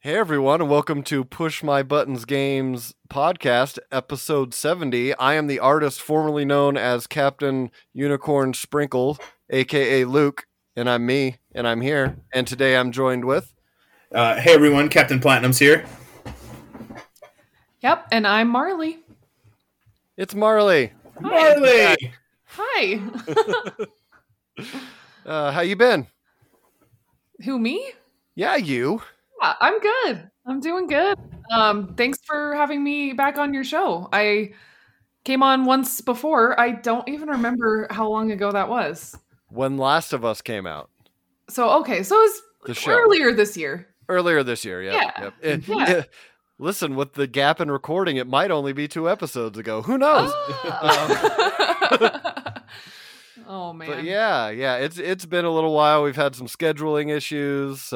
Hey everyone, and welcome to Push My Buttons Games podcast, episode 70. I am the artist formerly known as Captain Unicorn Sprinkle, aka Luke, and I'm me, and I'm here. And today I'm joined with... Hey everyone, Captain Platinum's here. Yep, and I'm Marley. It's Marley. Marley! Hi. How you been? Who, me? Yeah, you. Yeah, I'm good. I'm doing good. Thanks for having me back on your show. I came on once before. I don't even remember how long ago that was. When Last of Us came out. So it was earlier this year. Earlier this year, yeah. Listen, with the gap in recording, it might only be 2 episodes ago. Who knows? Oh man. But yeah, it's been a little while. We've had some scheduling issues,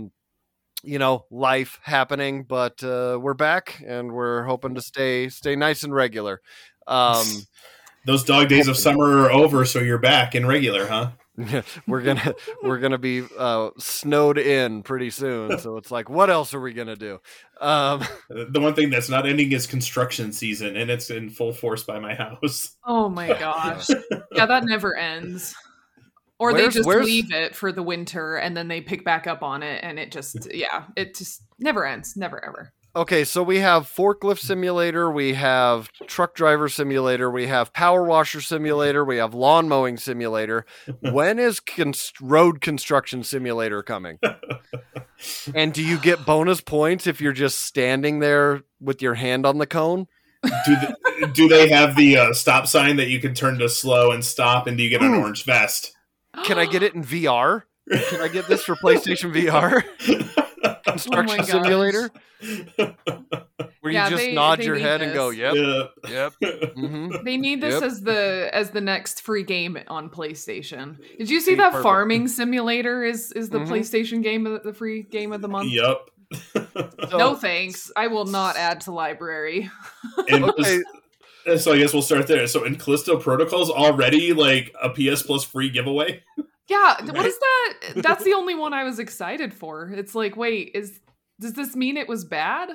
life happening, but we're back and we're hoping to stay nice and regular. Those dog days of summer are over, so you're back in regular, huh? we're gonna be snowed in pretty soon, so it's like, what else are we gonna do? The one thing that's not ending is construction season, and it's in full force by my house. Oh my gosh. Yeah, that never ends. Or they just leave it for the winter and then they pick back up on it, and it just never ends. Never ever. Okay, so we have Forklift Simulator, we have Truck Driver Simulator, we have Power Washer Simulator, we have Lawn Mowing Simulator. When is Road Construction Simulator coming? And do you get bonus points if you're just standing there with your hand on the cone? Do they have the stop sign that you can turn to slow and stop, and do you get an orange vest? Can I get it in VR? Can I get this for PlayStation VR? Construction Simulator? Where you just nod your head and go, yep. Mm-hmm. They need this as the next free game on PlayStation. Did you see that perfect. Farming Simulator is the PlayStation game, the free game of the month? Yep. No thanks. I will not add to library. Okay. So I guess we'll start there. So in Callisto Protocol's already like a PS Plus free giveaway? Yeah, what is that? That's the only one I was excited for. It's like, wait, does this mean it was bad?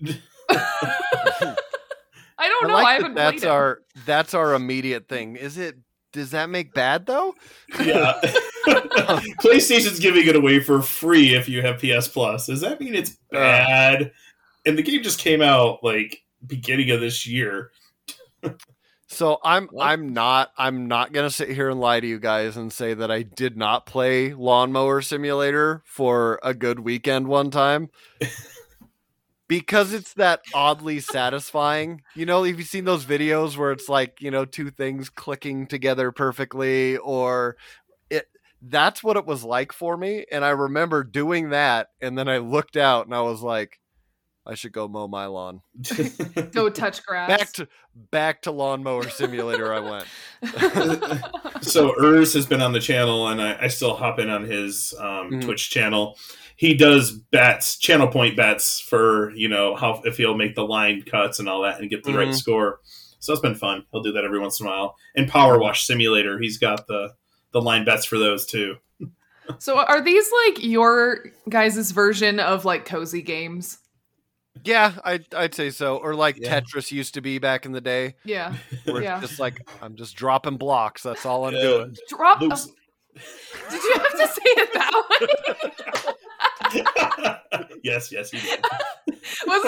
I don't know. I haven't played it. That's our immediate thing. Does that make bad though? Yeah. PlayStation's giving it away for free if you have PS Plus. Does that mean it's bad? And the game just came out like beginning of this year. So I'm not gonna sit here and lie to you guys and say that I did not play Lawnmower Simulator for a good weekend one time. Because it's that oddly satisfying. You know, have you seen those videos where it's like, two things clicking together perfectly, or that's what it was like for me. And I remember doing that, and then I looked out and I was like, I should go mow my lawn. Go touch grass. Back to Lawnmower Simulator I went. So Urs has been on the channel, and I still hop in on his Twitch channel. He does channel point bets for, if he'll make the line cuts and all that and get the right score. So it's been fun. He'll do that every once in a while. And Power Wash Simulator, he's got the line bets for those too. So are these like your guys' version of like cozy games? Yeah, I'd say so. Or like Tetris used to be back in the day. Yeah. Where it's just like, I'm just dropping blocks. That's all I'm doing. Did you have to say it that way? Yes, you did. Was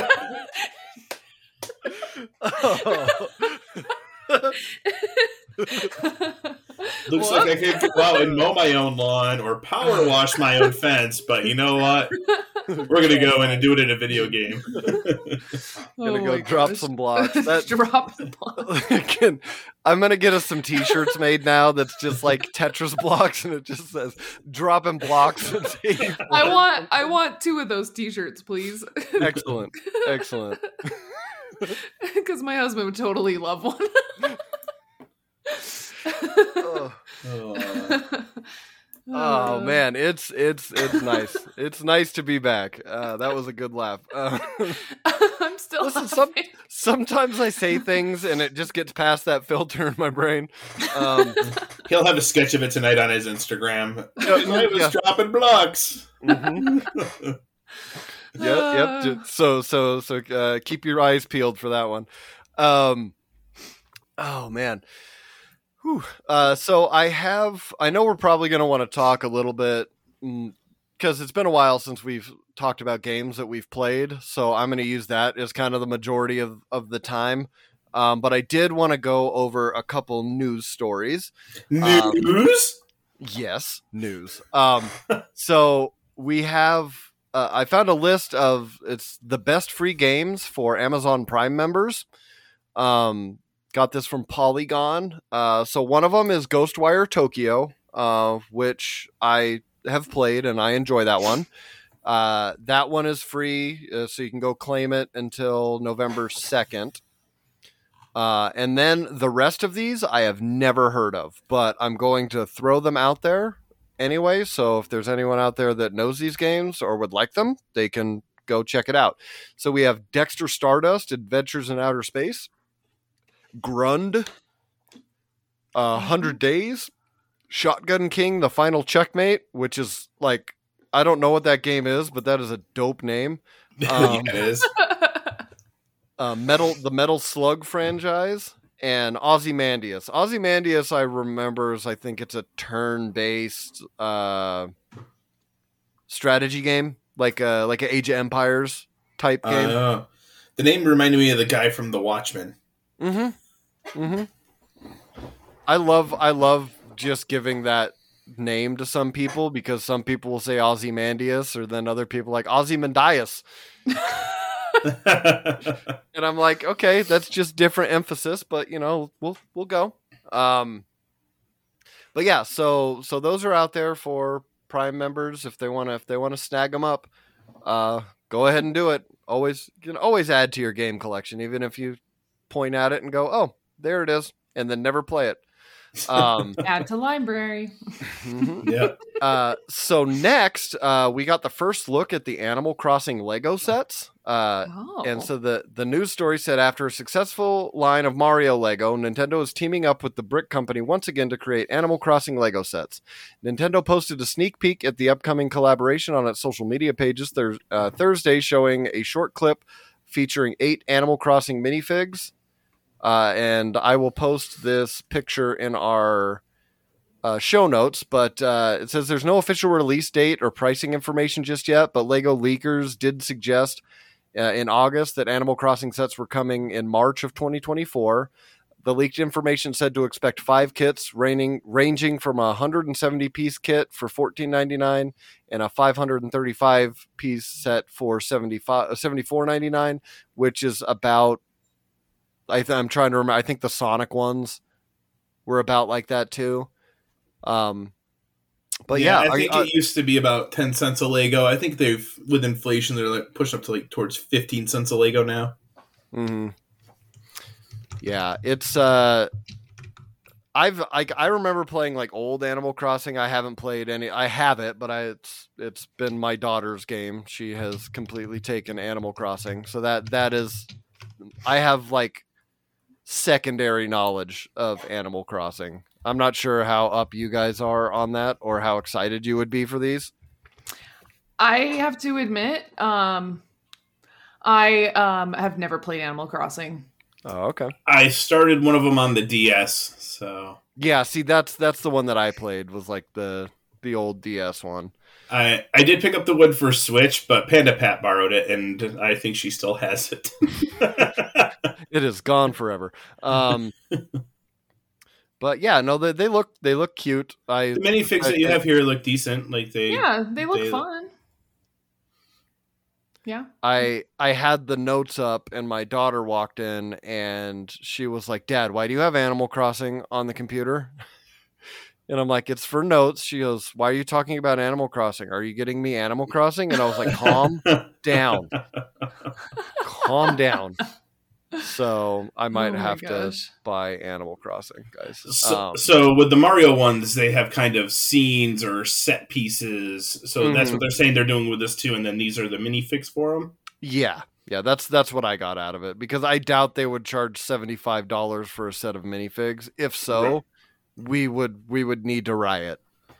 Looks like I could go out and mow my own lawn or power wash my own fence, but you know what? We're going to go in and do it in a video game. Gonna go drop some blocks. Drop the blocks. I'm going to get us some t-shirts made now that's just like Tetris blocks, and it just says dropping blocks. I want 2 of those t-shirts, please. Excellent. Because my husband would totally love one. Oh man, it's nice. It's nice to be back. That was a good laugh. I'm still listen. Sometimes I say things and it just gets past that filter in my brain. He'll have a sketch of it tonight on his Instagram. I was dropping blocks. Yep. So keep your eyes peeled for that one. Oh man. Whew. So I know we're probably going to want to talk a little bit because it's been a while since we've talked about games that we've played. So I'm going to use that as kind of the majority of the time. But I did want to go over a couple news stories. News? Yes, news. So we have, I found a list of, it's the best free games for Amazon Prime members. Got this from Polygon. So one of them is Ghostwire Tokyo, which I have played and I enjoy that one. That one is free, so you can go claim it until November 2nd. And then the rest of these I have never heard of, but I'm going to throw them out there anyway. So if there's anyone out there that knows these games or would like them, they can go check it out. So we have Dexter Stardust, Adventures in Outer Space, Grund, 100 Days, Shotgun King, The Final Checkmate, which is like, I don't know what that game is, but that is a dope name. It is. The Metal Slug franchise, and Ozymandias. Ozymandias, I remember, I think it's a turn-based strategy game, like a Age of Empires type game. The name reminded me of the guy from The Watchmen. I love just giving that name to some people because some people will say Ozymandias, or then other people like Ozymandias. And I'm like, okay, that's just different emphasis, but we'll go. But yeah, so those are out there for Prime members if they want to snag them up. Go ahead and do it. You can always add to your game collection, even if you point at it and go, oh, there it is, and then never play it. Add to library. Yeah. So next, we got the first look at the Animal Crossing Lego sets. And so the news story said, after a successful line of Mario Lego, Nintendo is teaming up with the Brick Company once again to create Animal Crossing Lego sets. Nintendo posted a sneak peek at the upcoming collaboration on its social media pages Thursday, showing a short clip featuring 8 Animal Crossing minifigs. And I will post this picture in our show notes, but it says there's no official release date or pricing information just yet, but Lego leakers did suggest in August that Animal Crossing sets were coming in March of 2024. The leaked information said to expect 5 kits ranging from a 170-piece kit for $14.99 and a 535-piece set for $74.99, which is about, I'm trying to remember, I think the Sonic ones were about like that too. But yeah, I think it used to be about 10 cents a Lego. I think with inflation, they're like pushed up to towards 15 cents a Lego now. Mm-hmm. Yeah, it's I remember playing like old Animal Crossing. I haven't played any. I have it, but it's been my daughter's game. She has completely taken Animal Crossing, so that is, I have like secondary knowledge of Animal Crossing. I'm not sure how up you guys are on that or how excited you would be for these. I have to admit, I have never played Animal Crossing. Oh, okay. I started one of them on the DS, so yeah. See, that's the one that I played, was like the old DS one. I did pick up the wood for Switch, but Panda Pat borrowed it, and I think she still has it. It is gone forever. But yeah, no, they look cute. The minifigs that you have here look decent. Like they look fun. Yeah. I had the notes up and my daughter walked in and she was like, "Dad, why do you have Animal Crossing on the computer?" And I'm like, "It's for notes." She goes, "Why are you talking about Animal Crossing? Are you getting me Animal Crossing?" And I was like, "Calm down. Calm down." So I might have to buy Animal Crossing, guys. So with the Mario ones, they have kind of scenes or set pieces. So that's what they're saying they're doing with this too. And then these are the minifigs for them. Yeah, that's what I got out of it, because I doubt they would charge $75 for a set of minifigs. If so, we would need to riot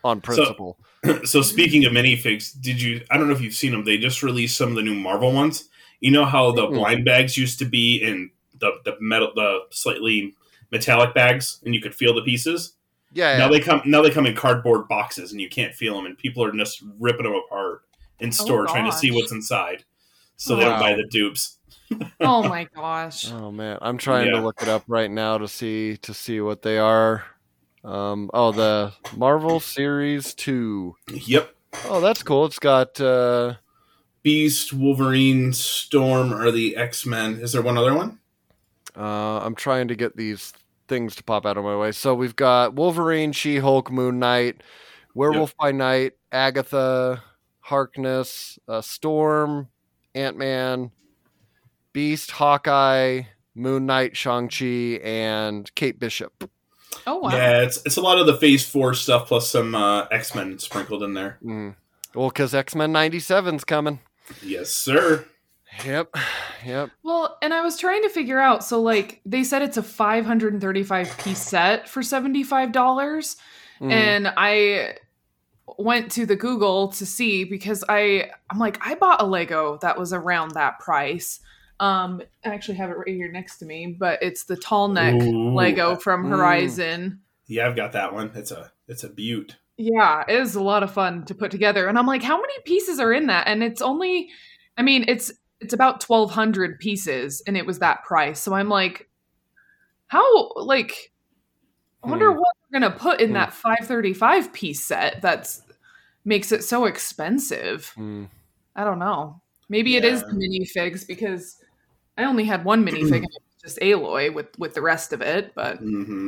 on principle. So speaking of minifigs, I don't know if you've seen them. They just released some of the new Marvel ones. You know how the blind bags used to be in the slightly metallic bags, and you could feel the pieces. Yeah. Now they come in cardboard boxes, and you can't feel them, and people are just ripping them apart in store trying to see what's inside, so they don't buy the dupes. Oh my gosh! Oh man, I'm trying to look it up right now to see what they are. The Marvel Series 2. Yep. Oh, that's cool. It's got Beast, Wolverine, Storm are the X-Men. Is there one other one? I'm trying to get these things to pop out of my way. So we've got Wolverine, She-Hulk, Moon Knight, Werewolf by Night, Agatha, Harkness, Storm, Ant-Man, Beast, Hawkeye, Moon Knight, Shang-Chi, and Kate Bishop. Oh wow! Yeah, it's a lot of the Phase 4 stuff plus some X-Men sprinkled in there. Well, because X-Men 97's coming. Yes, sir. Yep. Well, and I was trying to figure out. So, like, they said it's a 535 piece set for $75, and I went to the Google to see because I'm like, I bought a Lego that was around that price. I actually have it right here next to me, but it's the tall neck Lego from Horizon. Yeah, I've got that one. It's a beaut. Yeah, it is a lot of fun to put together. And I'm like, how many pieces are in that? And it's only, I mean, it's about 1,200 pieces, and it was that price. So I'm like, how, like, I wonder what they're going to put in that 535 piece set that's makes it so expensive. I don't know. Maybe it is the minifigs, because I only had one minifig and it was just Aloy with the rest of it, but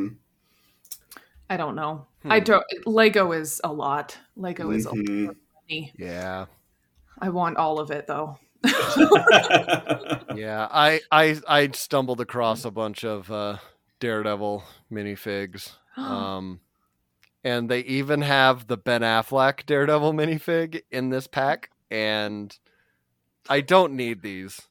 I don't know. Lego is a lot. Lego is a lot of money. Yeah. I want all of it though. Yeah, I stumbled across a bunch of Daredevil minifigs. And they even have the Ben Affleck Daredevil minifig in this pack, and I don't need these.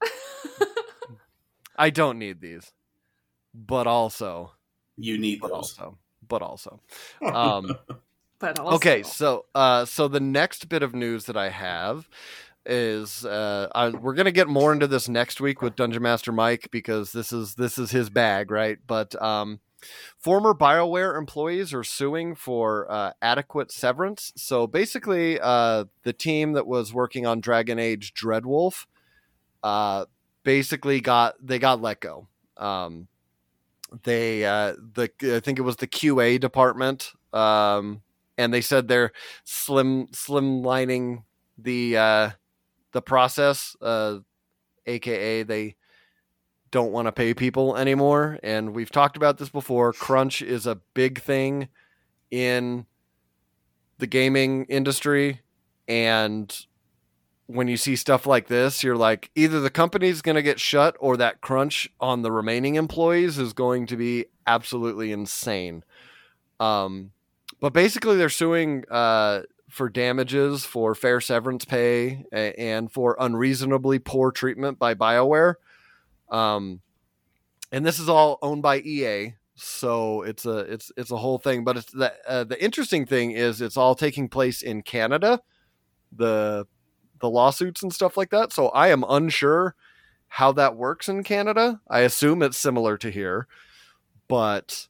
But also you need those. But also. Okay, so the next bit of news that I have is we're gonna get more into this next week with Dungeon Master Mike, because this is his bag, right? But former BioWare employees are suing for adequate severance. So basically, the team that was working on Dragon Age Dreadwolf basically got let go. I think it was the QA department, and they said they're slimlining the process, aka they don't want to pay people anymore. And we've talked about this before. Crunch is a big thing in the gaming industry, and when you see stuff like this, you're like, either the company's going to get shut, or that crunch on the remaining employees is going to be absolutely insane. But basically they're suing for damages, for fair severance pay, and for unreasonably poor treatment by BioWare. And this is all owned by EA, so it's a whole thing. But it's the interesting thing is it's all taking place in Canada, the lawsuits and stuff like that. So I am unsure how that works in Canada. I assume it's similar to here, but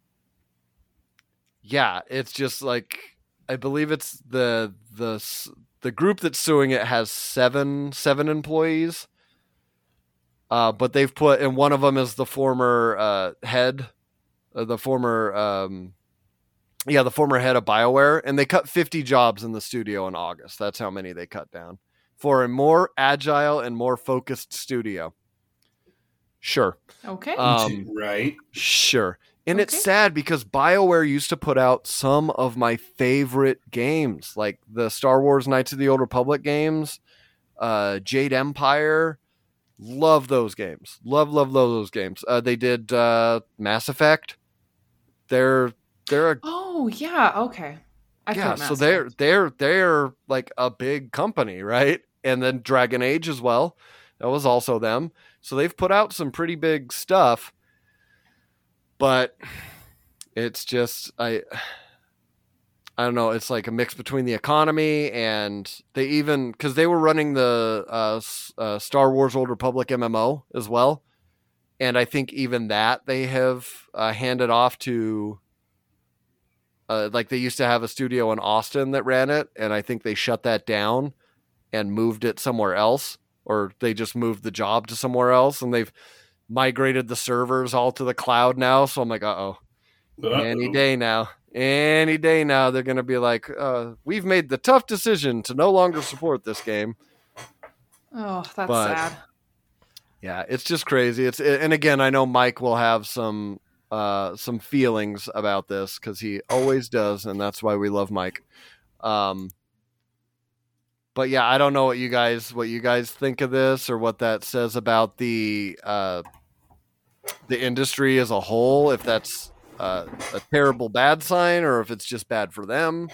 yeah, it's just like, I believe it's the group that's suing it has seven employees. But they've put, and one of them is the former head of BioWare, and they cut 50 jobs in the studio in August. That's how many they cut down for a more agile and more focused studio. Sure. Okay. Right. Sure. And it's sad because BioWare used to put out some of my favorite games, like the Star Wars Knights of the Old Republic games, Jade Empire. Love those games. Love those games. They did Mass Effect. They're a, oh yeah, okay. So they're like a big company, right? And then Dragon Age as well. That was also them. So they've put out some pretty big stuff. But it's just I don't know. It's like a mix between the economy and they even because they were running the Star Wars Old Republic MMO as well, and I think even that they have handed off to. Like they used to have a studio in Austin that ran it, and I think they shut that down and moved it somewhere else, or they just moved the job to somewhere else, and they've migrated the servers all to the cloud now. So I'm like, any day now they're going to be like, we've made the tough decision to no longer support this game. Oh, that's sad. Yeah, it's just crazy. And again, I know Mike will have some feelings about this because he always does, and that's why we love Mike. But yeah, I don't know what you guys think of this or what that says about the industry as a whole. If that's a terrible bad sign or if it's just bad for them.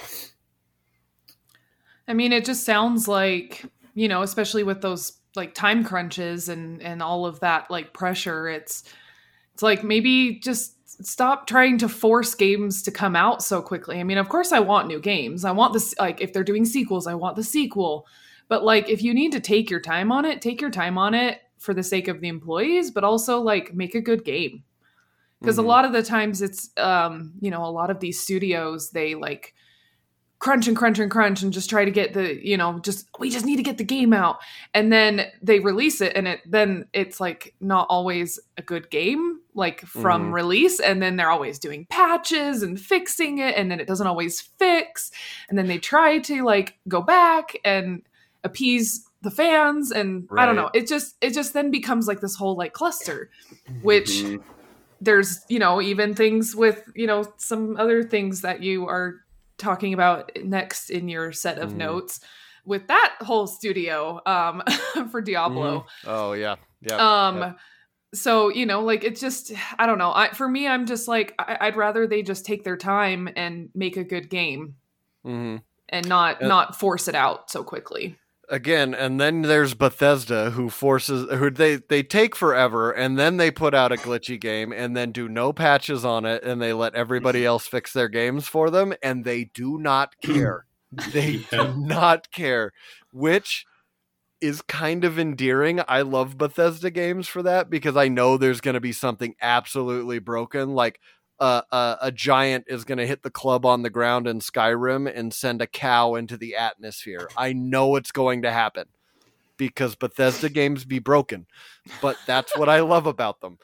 I mean, it just sounds like, especially with those like time crunches and all of that like pressure, it's like maybe just stop trying to force games to come out so quickly. I mean, of course I want new games. I want this, like if they're doing sequels, I want the sequel. But like if you need to take your time on it, take your time on it for the sake of the employees, but also like make a good game. Because a lot of the times it's, a lot of these studios, they like crunch and just try to get the, we just need to get the game out. And then they release it and then it's like not always a good game, like from release. And then they're always doing patches and fixing it. And then it doesn't always fix. And then they try to like go back and appease the fans. And I don't know, it just then becomes like this whole like cluster, which there's, even things with, some other things that you are talking about next in your set of notes with that whole studio for Diablo. Oh yeah. Yeah. So, like it's just, I don't know. For me, I'm just like, I'd rather they just take their time and make a good game and not force it out so quickly. Again, and then there's Bethesda who they take forever and then they put out a glitchy game and then do no patches on it and they let everybody else fix their games for them and they do not care. They do not care, which is kind of endearing. I love Bethesda games for that because I know there's going to be something absolutely broken, like a giant is going to hit the club on the ground in Skyrim and send a cow into the atmosphere. I know it's going to happen because Bethesda games be broken, but that's what I love about them.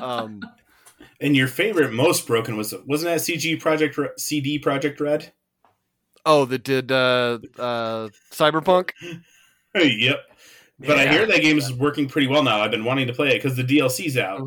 And your favorite, most broken wasn't that CD Projekt Red? Oh, that did Cyberpunk? Yep. But I hear that game is working pretty well now. I've been wanting to play it because the DLC's out.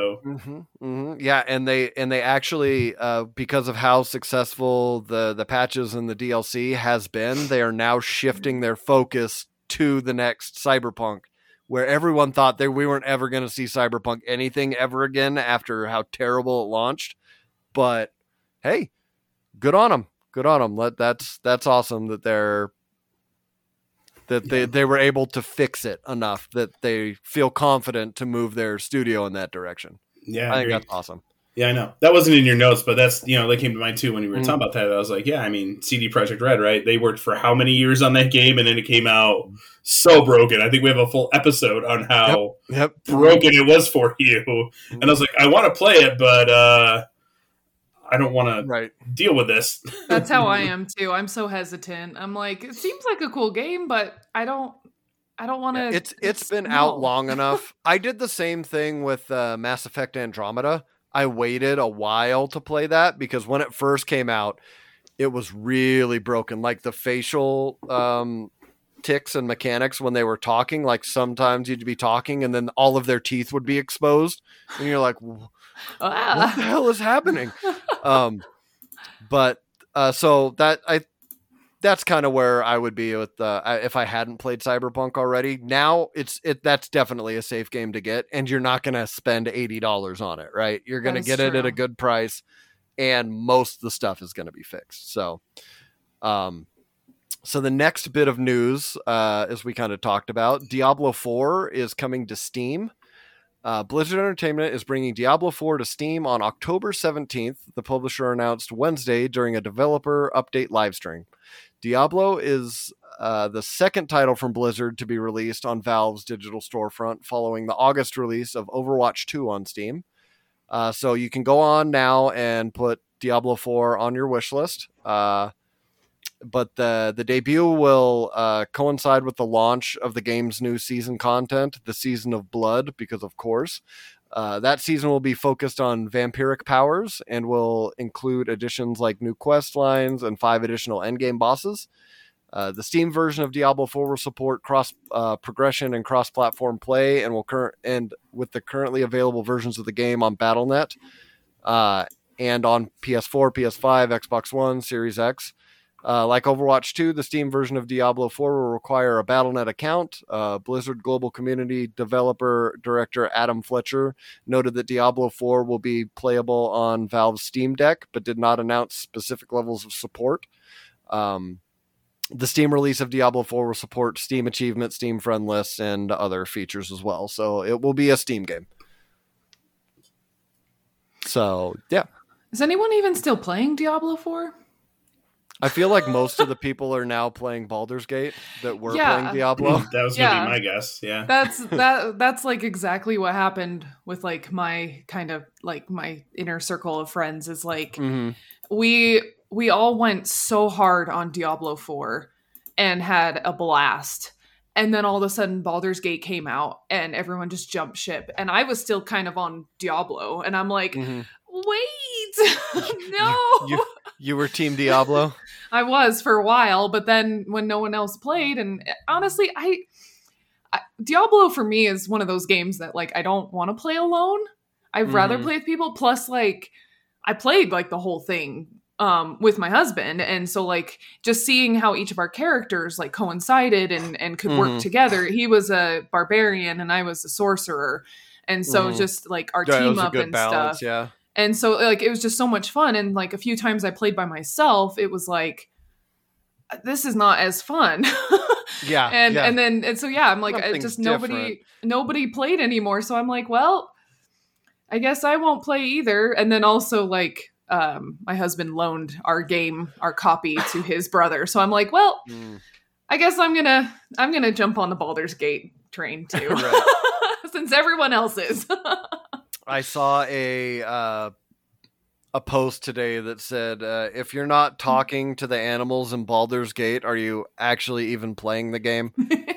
Yeah, and they actually, because of how successful the patches and the DLC has been, they are now shifting their focus to the next Cyberpunk, where everyone thought we weren't ever going to see Cyberpunk anything ever again after how terrible it launched. But hey, good on them. Good on them. That's awesome that they were able to fix it enough that they feel confident to move their studio in that direction. Yeah, I think that's awesome. Yeah, I know. That wasn't in your notes, but that's, that came to mind too when you were talking about that. I was like, yeah, I mean, CD Projekt Red, right? They worked for how many years on that game, and then it came out so broken. I think we have a full episode on how broken it was for you. And I was like, I want to play it, but I don't want to deal with this. That's how I am too. I'm so hesitant. I'm like, it seems like a cool game, but I don't want to. It's been out long enough. I did the same thing with Mass Effect Andromeda. I waited a while to play that because when it first came out, it was really broken. Like the facial ticks and mechanics when they were talking, like sometimes you'd be talking and then all of their teeth would be exposed. And you're like, what the hell is happening? So that's kind of where I would be with if I hadn't played Cyberpunk already. Now that's definitely a safe game to get, and you're not going to spend $80 on it, right? You're going to get it at a good price, and most of the stuff is going to be fixed. So, so the next bit of news, as we kind of talked about, Diablo 4 is coming to Steam. Blizzard Entertainment is bringing Diablo 4 to Steam on October 17th, the publisher announced Wednesday during a developer update livestream. Diablo is the second title from Blizzard to be released on Valve's digital storefront following the August release of Overwatch 2 on Steam. So you can go on now and put Diablo 4 on your wish list. But the debut will coincide with the launch of the game's new season content, the Season of Blood, because of course. That season will be focused on vampiric powers and will include additions like new quest lines and 5 additional endgame bosses. The Steam version of Diablo 4 will support cross progression and cross-platform play, and with the currently available versions of the game on Battle.net and on PS4, PS5, Xbox One, Series X. Like Overwatch 2, the Steam version of Diablo 4 will require a Battle.net account. Blizzard Global Community Developer Director Adam Fletcher noted that Diablo 4 will be playable on Valve's Steam Deck, but did not announce specific levels of support. The Steam release of Diablo 4 will support Steam achievements, Steam friend lists, and other features as well. So it will be a Steam game. So, yeah. Is anyone even still playing Diablo 4? I feel like most of the people are now playing Baldur's Gate that were playing Diablo. That was going to be my guess. Yeah. That's like exactly what happened with like my kind of like my inner circle of friends is like we all went so hard on Diablo 4 and had a blast. And then all of a sudden Baldur's Gate came out and everyone just jumped ship. And I was still kind of on Diablo and I'm like, wait, no. You were Team Diablo? I was for a while, but then when no one else played, and honestly, Diablo for me is one of those games that like I don't want to play alone. I'd rather play with people. Plus, like I played like the whole thing with my husband, and so like just seeing how each of our characters like coincided and could work together. He was a barbarian and I was a sorcerer, and so just like our team up and balance, stuff. Yeah. And so, like, it was just so much fun. And, like, a few times I played by myself, it was like, this is not as fun. Yeah. And so, I'm like, Something's just different. nobody played anymore. So I'm like, well, I guess I won't play either. And then also, like, my husband loaned our copy to his brother. So I'm like, well, I guess I'm gonna jump on the Baldur's Gate train too. Since everyone else is. I saw a post today that said, if you're not talking to the animals in Baldur's Gate, are you actually even playing the game?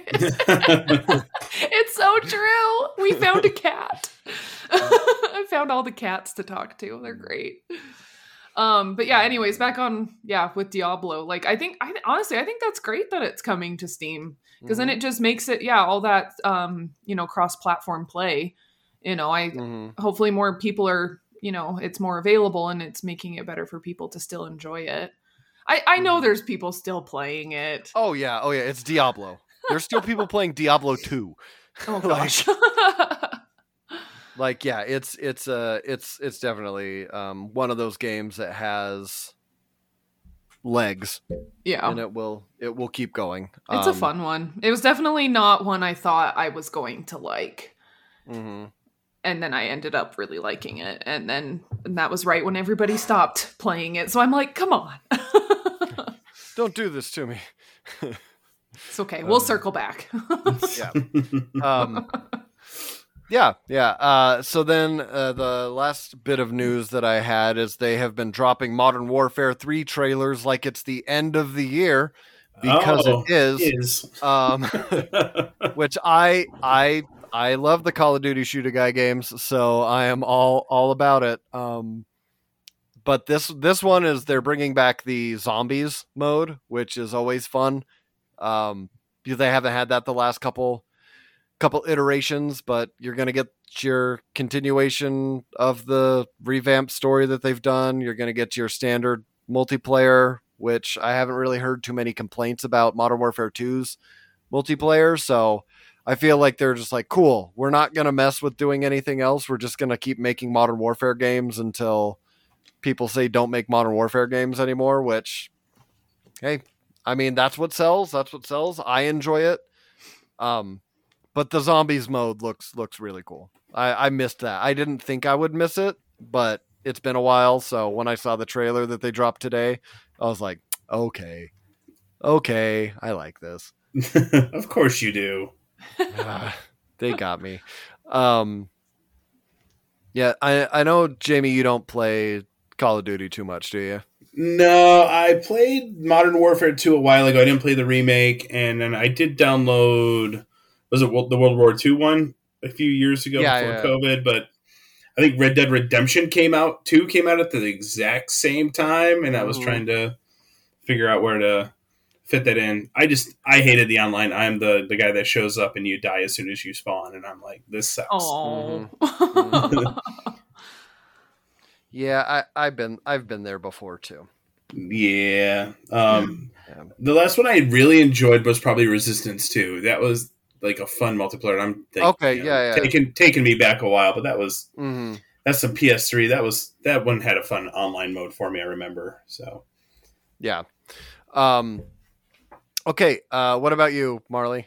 It's so true. We found a cat. I found all the cats to talk to. They're great. But yeah, anyways, back on, with Diablo. Like, I think that's great that it's coming to Steam. Because then it just makes it, all that, cross-platform play. Hopefully more people are, it's more available and it's making it better for people to still enjoy it. I know there's people still playing it. Oh yeah. It's Diablo. There's still people playing Diablo 2. Oh gosh. It's definitely one of those games that has legs. Yeah. And it will keep going. It's a fun one. It was definitely not one I thought I was going to like. And then I ended up really liking it. And that was right when everybody stopped playing it. So I'm like, come on. Don't do this to me. It's okay. We'll circle back. So then the last bit of news that I had is they have been dropping Modern Warfare 3 trailers like it's the end of the year. Because it is. Which I love the Call of Duty shoot-a guy games, so I am all about it. But this one is they're bringing back the zombies mode, which is always fun. Because they haven't had that the last couple iterations, but you're going to get your continuation of the revamped story that they've done. You're going to get your standard multiplayer, which I haven't really heard too many complaints about Modern Warfare 2's multiplayer, so I feel like they're just like, cool, we're not going to mess with doing anything else. We're just going to keep making Modern Warfare games until people say don't make Modern Warfare games anymore, which, hey, I mean, that's what sells. I enjoy it. But the zombies mode looks really cool. I missed that. I didn't think I would miss it, but it's been a while. So when I saw the trailer that they dropped today, I was like, okay, I like this. Of course you do. They got me. Yeah, I know, Jamie, you don't play Call of Duty too much, do you? No, I played Modern Warfare 2 a while ago. I didn't play the remake, and then I did download, was it the World War II one a few years ago before COVID, but I think Red Dead Redemption came out at the exact same time, and I was trying to figure out where to fit that in. I hated the online. I'm the guy that shows up and you die as soon as you spawn, and I'm like, this sucks. Oh. Yeah, I've been there before too. Yeah. The last one I really enjoyed was probably Resistance 2. That was like a fun multiplayer. I'm taking me back a while, but that was that's a PS3. That one had a fun online mode for me, I remember. So yeah. Okay, what about you, Marley?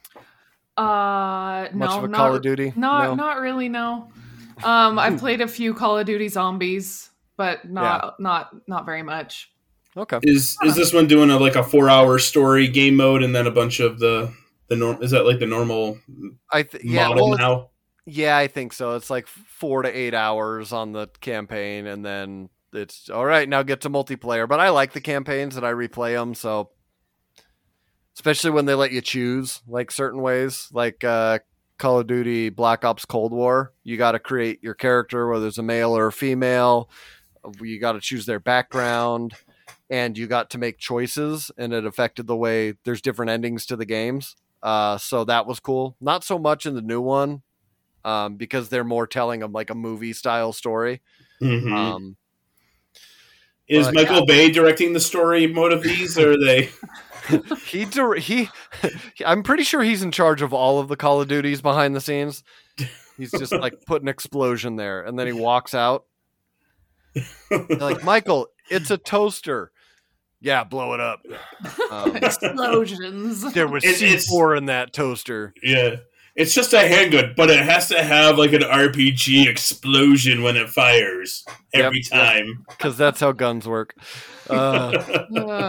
Much of a Call of Duty? Not really, no. I've played a few Call of Duty Zombies, but not very much. Okay. Is this one doing a 4-hour story game mode and then a bunch of the norm? Is that like the normal model now? Yeah, I think so. It's like 4 to 8 hours on the campaign, and then it's all right. Now get to multiplayer. But I like the campaigns and I replay them. So, especially when they let you choose like certain ways, like Call of Duty Black Ops Cold War, you got to create your character, whether it's a male or a female. You got to choose their background, and you got to make choices, and it affected the way there's different endings to the games. So that was cool. Not so much in the new one, because they're more telling them like a movie style story. Mm-hmm. Is Michael Bay directing the story mode of these, or are they? I'm pretty sure he's in charge of all of the Call of Duties behind the scenes. He's just like put an explosion there, and then he walks out. They're like, Michael, it's a toaster. Yeah, blow it up. Explosions. There was C4 in that toaster. Yeah. It's just a handgun, but it has to have like an RPG explosion when it fires every time. Because that's how guns work. Okay.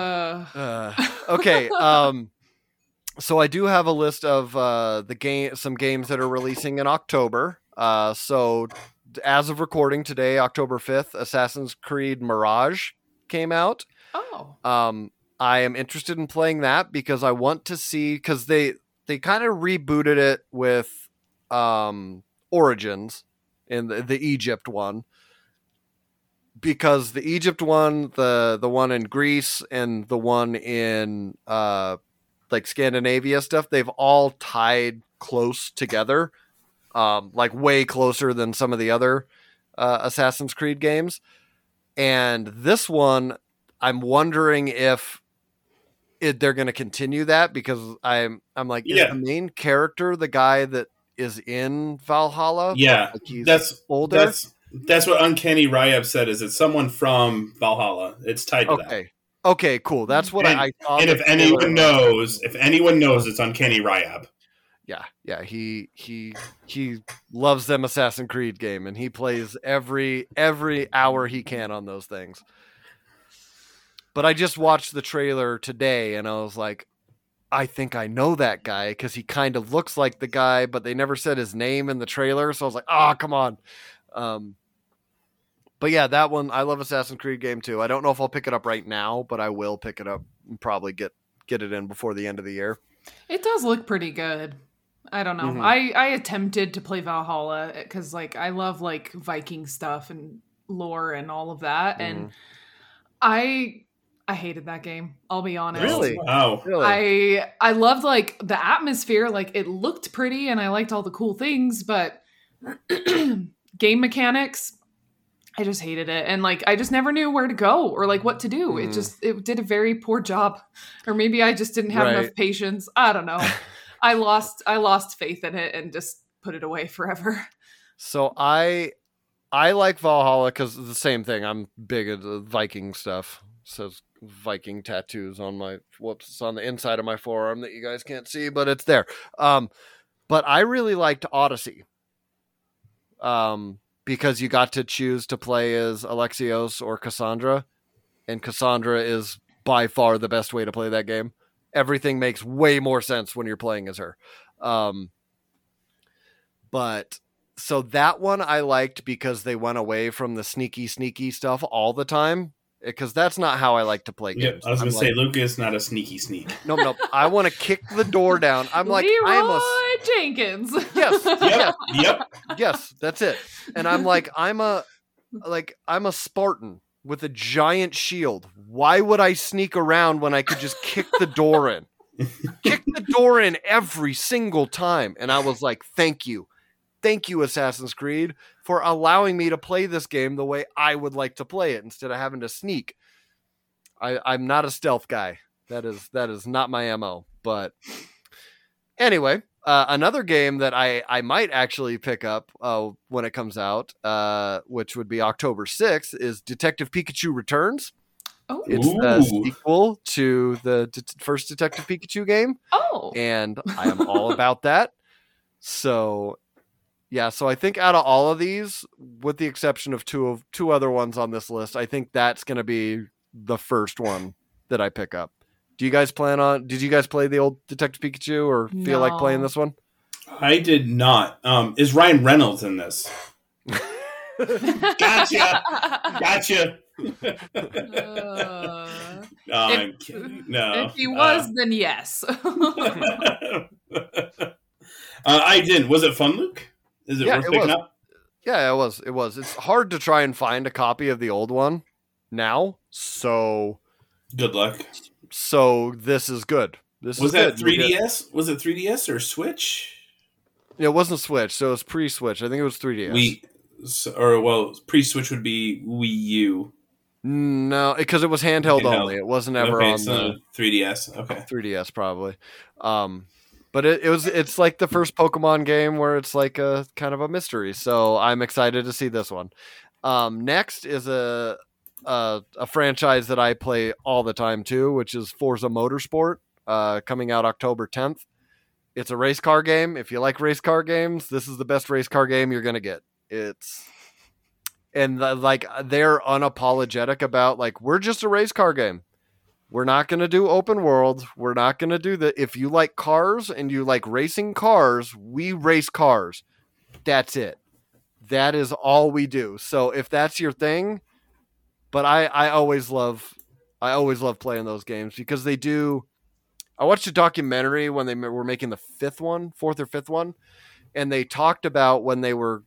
So I do have a list of some games that are releasing in October. So as of recording today, October 5th, Assassin's Creed Mirage came out. Oh. I am interested in playing that because I want to see, because they kind of rebooted it with Origins in the Egypt one, because the Egypt one, the one in Greece and the one in like Scandinavia stuff, they've all tied close together, like way closer than some of the other Assassin's Creed games. And this one, I'm wondering if they're going to continue that, because I'm like, is the main character the guy that is in Valhalla? Yeah, like he's that's older. That's what Uncanny Ryab said. Is it's someone from Valhalla? It's tied to that. Okay, cool. That's what I thought. And if anyone knows, it's Uncanny Ryab. Yeah. He loves them Assassin's Creed game, and he plays every hour he can on those things. But I just watched the trailer today, and I was like, I think I know that guy, because he kind of looks like the guy, but they never said his name in the trailer. So I was like, come on. But yeah, that one, I love Assassin's Creed game too. I don't know if I'll pick it up right now, but I will pick it up and probably get it in before the end of the year. It does look pretty good. I don't know. Mm-hmm. I attempted to play Valhalla because like I love like Viking stuff and lore and all of that, and I hated that game. I'll be honest. Really? Wow. Really? I loved like the atmosphere. Like it looked pretty, and I liked all the cool things, but game mechanics, I just hated it. And like I just never knew where to go or like what to do. It did a very poor job, or maybe I just didn't have enough patience. I don't know. I lost faith in it and just put it away forever. So I like Valhalla because it's the same thing. I'm big into Viking stuff. It says Viking tattoos on it's on the inside of my forearm that you guys can't see, but it's there. But I really liked Odyssey. because you got to choose to play as Alexios or Cassandra, and Cassandra is by far the best way to play that game. Everything makes way more sense when you're playing as her. But so that one I liked because they went away from the sneaky stuff all the time. Because that's not how I like to play games. I was going to say, Luke is not a sneaky sneak. No. I want to kick the door down. I'm like, Leroy Jenkins. Yes. Yep. Yes, that's it. And I'm like, I'm a Spartan with a giant shield. Why would I sneak around when I could just kick the door in? Kick the door in every single time. And I was like, thank you. Thank you, Assassin's Creed, for allowing me to play this game the way I would like to play it instead of having to sneak. I'm not a stealth guy. That is not my MO. But anyway, another game that I might actually pick up when it comes out, which would be October 6th, is Detective Pikachu Returns. Oh. It's the sequel to the first Detective Pikachu game. Oh. And I am all about that. So... yeah, so I think out of all of these, with the exception of two other ones on this list, I think that's going to be the first one that I pick up. Did you guys play the old Detective Pikachu or feel like playing this one? I did not. Is Ryan Reynolds in this? Gotcha. I'm kidding. No. If he was, then yes. I didn't. Was it fun, Luke? Is it worth picking up? Yeah, it was. It's hard to try and find a copy of the old one now, so good luck. So this is good. Was that 3DS? Was it 3DS or Switch? It wasn't Switch, so it was pre-Switch. I think it was 3DS. Pre-Switch would be Wii U. No, because it was handheld only. It wasn't ever on the 3DS. Okay, 3DS probably. But it's like the first Pokemon game where it's like a kind of a mystery. So I'm excited to see this one. Next is a franchise that I play all the time too, which is Forza Motorsport, coming out October 10th. It's a race car game. If you like race car games, this is the best race car game you're going to get. They're unapologetic about like, we're just a race car game. We're not going to do open world. We're not going to do that. If you like cars and you like racing cars, we race cars. That's it. That is all we do. So if that's your thing, but I always love playing those games because they do. I watched a documentary when they were making the fourth or fifth one, and they talked about when they were,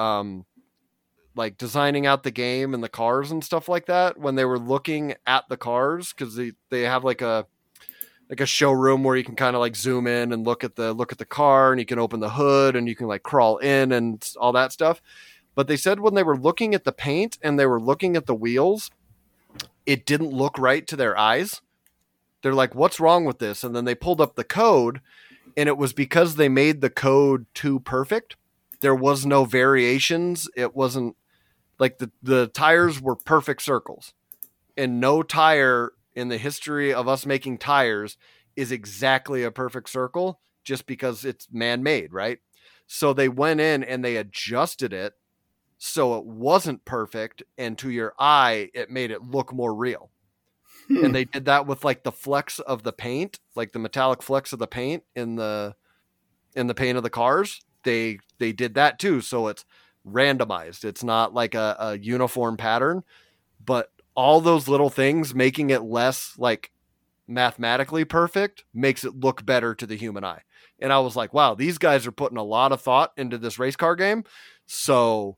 like designing out the game and the cars and stuff like that, when they were looking at the cars, because they have like a showroom where you can kind of like zoom in and look at the car, and you can open the hood and you can like crawl in and all that stuff. But they said when they were looking at the paint and they were looking at the wheels, it didn't look right to their eyes. They're like, what's wrong with this? And then they pulled up the code, and it was because they made the code too perfect. There was no variations. It wasn't like the tires were perfect circles, and no tire in the history of us making tires is exactly a perfect circle just because it's man-made, right? So they went in and they adjusted it so it wasn't perfect, and to your eye, it made it look more real. And they did that with like the flecks of the paint, like the metallic flecks of the paint in the paint of the cars. They did that too, so it's randomized. It's not like a uniform pattern, but all those little things making it less like mathematically perfect makes it look better to the human eye. And I was like, wow, these guys are putting a lot of thought into this race car game, so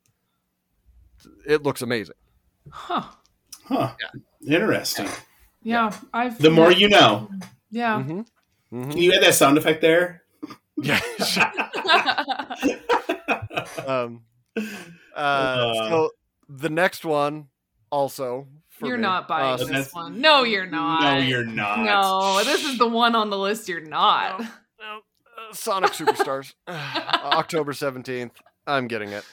it looks amazing. Huh. Yeah. Interesting. Yeah. The more you know. Yeah. Mm-hmm. Mm-hmm. Can you add that sound effect there? Yeah. So the next one also. You're not buying this one. No, you're not. No, you're not. No, this is the one on the list you're not. No. Sonic Superstars. October 17th. I'm getting it.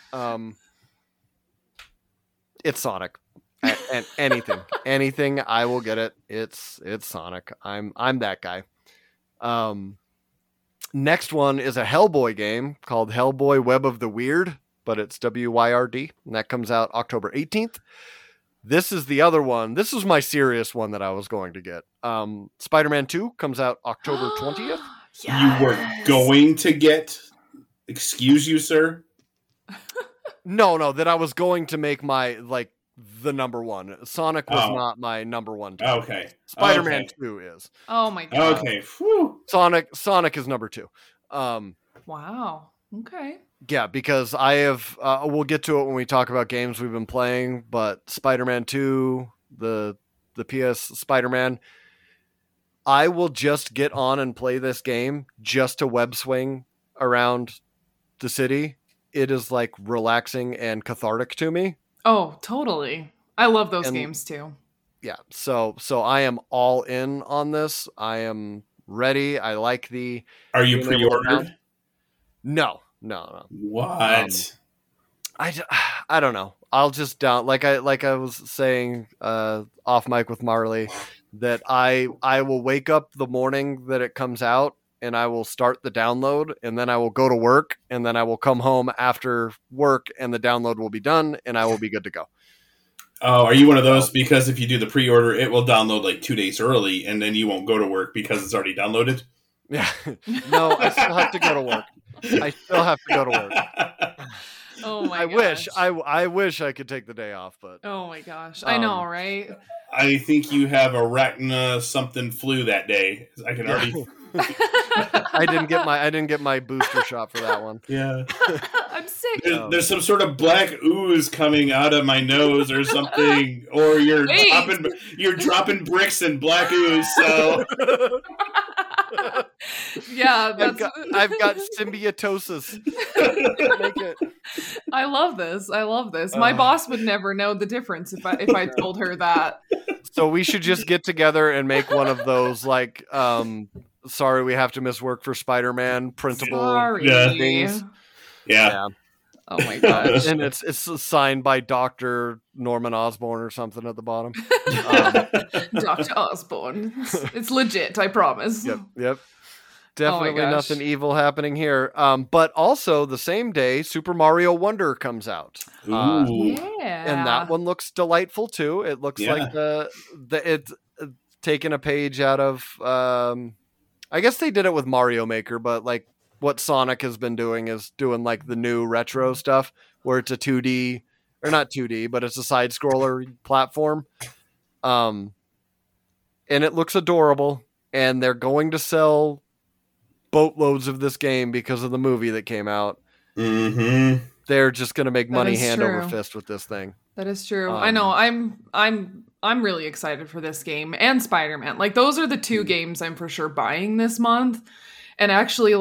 It's Sonic. And anything, I will get it. It's Sonic. I'm that guy. Next one is a Hellboy game called Hellboy Web of the Weird. but it's WYRD, and that comes out October 18th. This is the other one. This is my serious one that I was going to get. Spider-Man 2 comes out October 20th. Yes. You were going to get... Excuse you, sir? No, that I was going to make my, the number one. Sonic was not my number one. Okay. Spider-Man 2 is. Oh my god. Okay. Whew. Sonic is number 2. Wow. Okay. Yeah, because I have, we'll get to it when we talk about games we've been playing, but Spider-Man 2, the PS Spider-Man, I will just get on and play this game just to web swing around the city. It is relaxing and cathartic to me. Oh, totally. I love those games too. Yeah, so I am all in on this. I am ready. I like the... Are you pre-ordered? No. What? I don't know. I'll just down like I was saying off mic with Marley, that I will wake up the morning that it comes out and I will start the download, and then I will go to work, and then I will come home after work and the download will be done and I will be good to go. Oh, are you one of those? Because if you do the pre-order, it will download 2 days early, and then you won't go to work because it's already downloaded? Yeah. No, I still have to go to work. Oh my gosh. I wish I could take the day off, but oh my gosh. I know, right? I think you have arachna something flu that day. I can already I didn't get my booster shot for that one. Yeah. I'm sick. There's some sort of black ooze coming out of my nose or something, or you're dropping bricks in black ooze, so yeah, I've got symbiosis. Make it. I love this. My boss would never know the difference if I told her that. So we should just get together and make one of those sorry, we have to miss work for Spider-Man printable things. Yeah. Oh my gosh. And it's signed by Dr. Norman Osborn or something at the bottom. Dr. Osborn. It's legit, I promise. Yep. Definitely nothing evil happening here. But also the same day, Super Mario Wonder comes out. Ooh. And that one looks delightful too. It looks like it's taken a page out of I guess they did it with Mario Maker, but what Sonic has been doing is doing the new retro stuff where it's a 2D, or not 2D, but it's a side scroller platform. And it looks adorable, and they're going to sell boatloads of this game because of the movie that came out. Mm-hmm. They're just going to make money hand over fist with this thing. That is true. I know. I'm really excited for this game and Spider-Man. Those are the two games I'm for sure buying this month. And actually,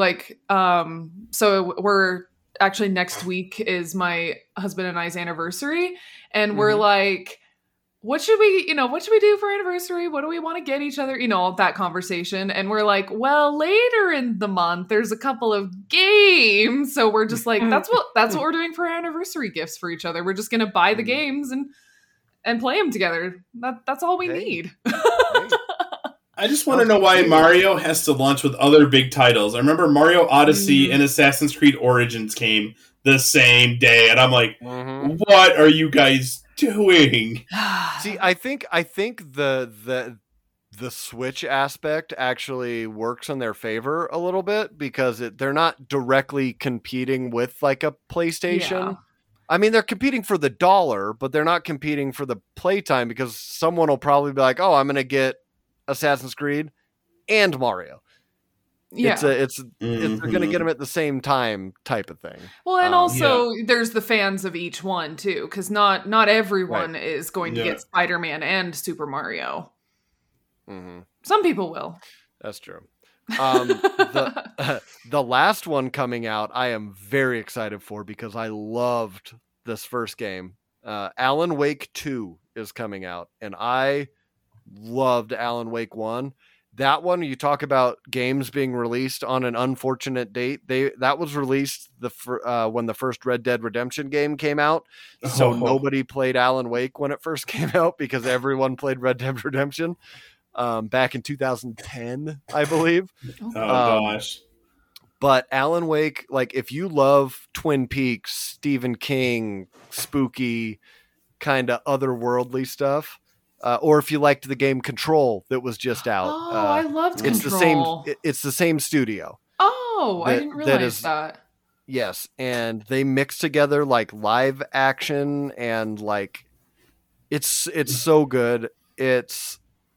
so we're actually next week is my husband and I's anniversary, and we're what should we do for anniversary? What do we want to get each other? That conversation. And we're well, later in the month, there's a couple of games. So we're just that's what we're doing for anniversary gifts for each other. We're just going to buy the games and play them together. That's all we need. I just want to know why Mario has to launch with other big titles. I remember Mario Odyssey and Assassin's Creed Origins came the same day, and I'm what are you guys doing? See, I think the Switch aspect actually works in their favor a little bit because they're not directly competing with a PlayStation. Yeah. I mean, they're competing for the dollar, but they're not competing for the playtime because someone will probably be oh, I'm going to get Assassin's Creed and Mario. Yeah, they're going to get them at the same time type of thing. Well, and also there's the fans of each one too, because not everyone is going to get Spider-Man and Super Mario. Mm-hmm. Some people will. That's true. The last one coming out, I am very excited for because I loved this first game. Alan Wake 2 is coming out, and I loved Alan Wake 1. That one, you talk about games being released on an unfortunate date. That was released when the first Red Dead Redemption game came out. So nobody played Alan Wake when it first came out because everyone played Red Dead Redemption back in 2010, I believe. Oh gosh. But Alan Wake, like if you love Twin Peaks, Stephen King, spooky, kind of otherworldly stuff, or if you liked the game Control that was just out, I loved it's Control. It's the same studio. Oh, I didn't realize that. Yes, and they mix together like live action and like it's so good. There's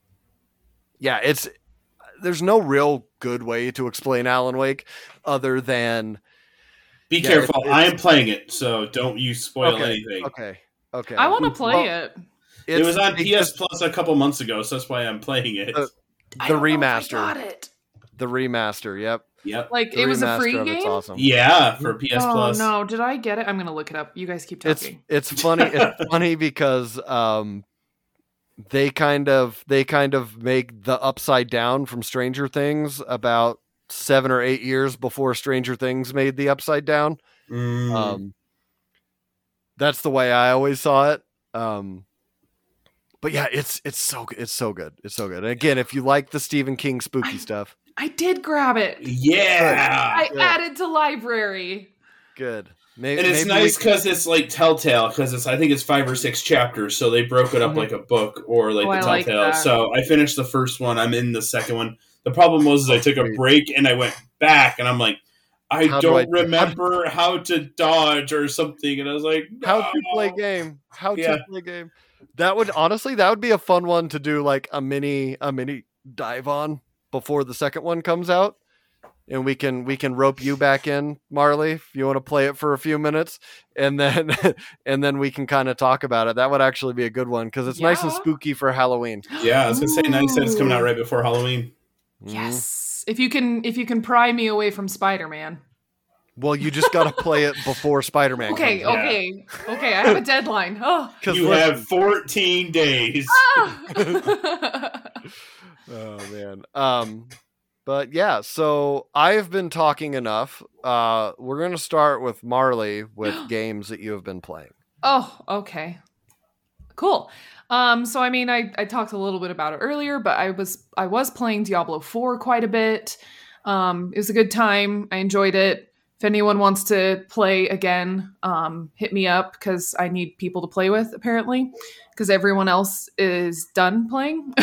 no real good way to explain Alan Wake other than be careful. I am playing it, so don't you spoil anything. Okay. I want to play it. It was on PS Plus a couple months ago, so that's why I'm playing it. The remaster. The remaster, yep. Like it was a free game? It's awesome. Yeah, for PS Plus. Oh no, did I get it? I'm gonna look it up. You guys keep talking. It's funny. It's funny because they kind of make the Upside Down from Stranger Things about 7 or 8 years before Stranger Things made the Upside Down. That's the way I always saw it. But yeah, it's so good. It's so good. And again, if you like the Stephen King spooky stuff, I did grab it. Yeah, I added to library. Good. And it's nice because it's like Telltale, because I think it's 5 or 6 chapters, so they broke it up like a book or like the Telltale. Like so I finished the first one. I'm in the second one. The problem was I took a break and I went back, and I'm like, I don't remember how to dodge or something, and I was like, no. How to play game? That would be a fun one to do, like a mini dive on before the second one comes out. And we can rope you back in, Marley, if you want to play it for a few minutes, and then we can kind of talk about it. That would actually be a good one because it's nice and spooky for Halloween. Yeah, I was gonna say nice that it's coming out right before Halloween. Yes, if you can pry me away from Spider-Man. Well, you just got to play it before Spider-Man. Okay. I have a deadline. Oh, you have 14 days. Oh man. But yeah, so I have been talking enough. We're going to start with Marley with games that you have been playing. Oh, okay. Cool. So I mean, I talked a little bit about it earlier, but I was playing Diablo 4 quite a bit. It was a good time. I enjoyed it. If anyone wants to play again, hit me up because I need people to play with, apparently, because everyone else is done playing.